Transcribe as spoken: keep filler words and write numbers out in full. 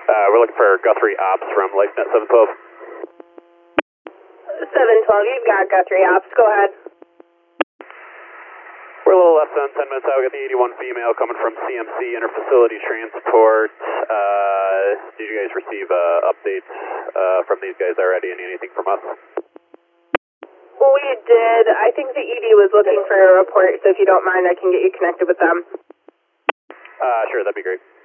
Uh, we're looking for Guthrie Ops from LifeNet seven twelve. seven twelve, you've got Guthrie Ops, go ahead. We're a little less than ten minutes out. We got the eighty-one female coming from C M C Interfacility Transport. Uh, did you guys receive uh, updates uh, from these guys already? Any, anything from us? We did. I think the E D was looking for a report, so if you don't mind, I can get you connected with them. Uh, sure, that'd be great.